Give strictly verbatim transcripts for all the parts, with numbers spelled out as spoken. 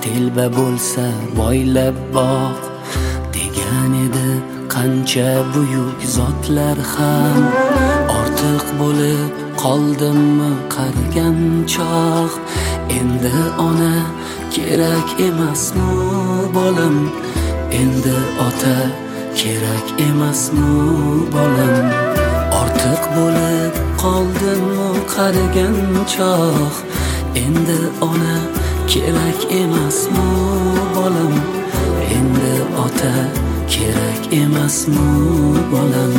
telba bo'lsa boylab boq degan edi. Qancha buyuk zotlar ham ortiq bo'lib qoldimmi qarigan choq. Endi ona kerak emasmi bolam, endi ota kerak emasmi bolam. Ortiq bo'lib qoldimmi qarigan choq. Endi ona kerak emasmi bolam, endi ota kerak emasmi bolam.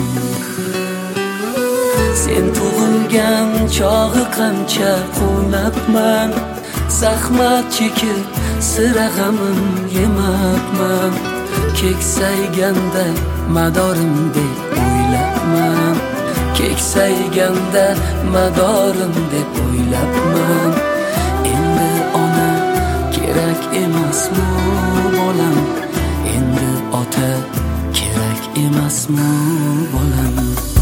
Sen tug'ilgan chog'i qancha quvnabman, zahmat chekib sira g'amim yemabman. Keksayganda madorim deb o'ylabman, keksayganda madorim deb o'ylabman. Endi ona kerak emasmi bolam, endi ota kerak emasmi bolam.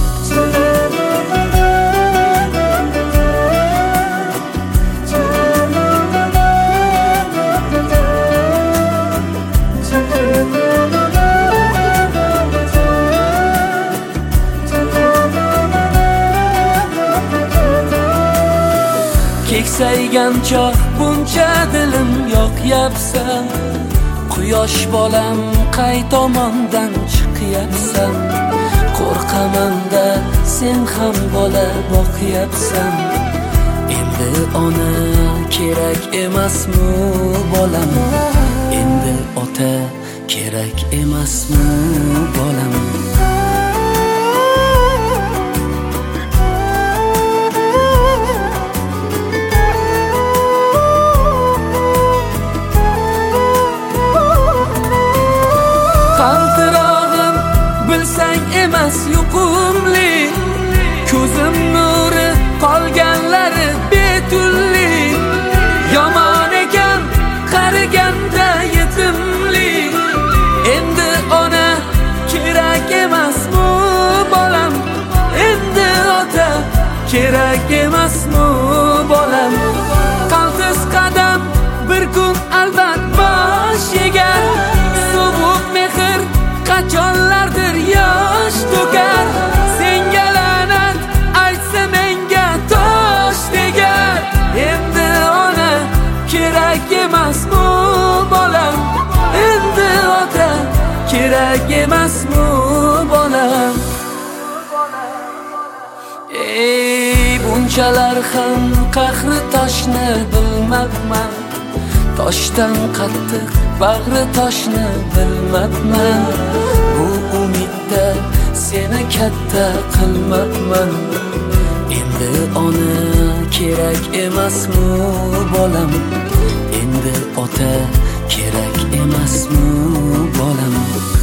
Keksaygancha buncha dilim yoqyapsan. Quyosh bolam qay tomondan chiqyapsan. Qo'rqamanda sen ham bola boqyapsan. Endi ona kerak emasmi bolam, endi ota kerak emasmi bolam. Qaltirog'im bilsang emas yuqumli, ko'zim nuri qolganlari betulli. Yomon ekan qariganda yetimli. Endi ona kerak emasmi bolam, endi ota kerak emasmi bolam. Qaltis qadam bir kun albat bosh egar. Sovuq mehr qachonlardir yosh to'kar. Senga la'nat aytsa menga tosh tegar. Endi ona kerak emasmi bolam, endi ota kerak emasmi bolam. Ey bunchalar ham qahri toshni bilmabman, toshdan qattiq bag'ri toshni bilmabman. Bu umidda seni katta qilmabman. Endi ona kerak emasmi bolam, endi ota kerak emasmi bolam.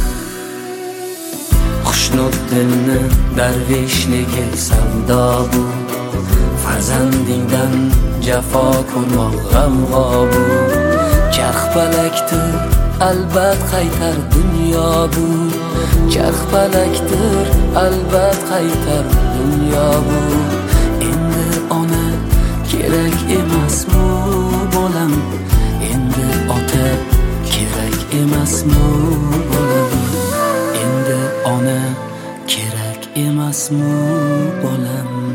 Xushnud dilni darvishligi savdo bu, farzandingdan jafo ko'rmoq g'amg'o bu. Charxpalakdir albat qaytar dunyo bu, charxpalakdir albat qaytar dunyo bu. Endi ona kerak emasmi bolam, endi ota kerak emasmi bolam. Endi ona kerak emasmi bolam.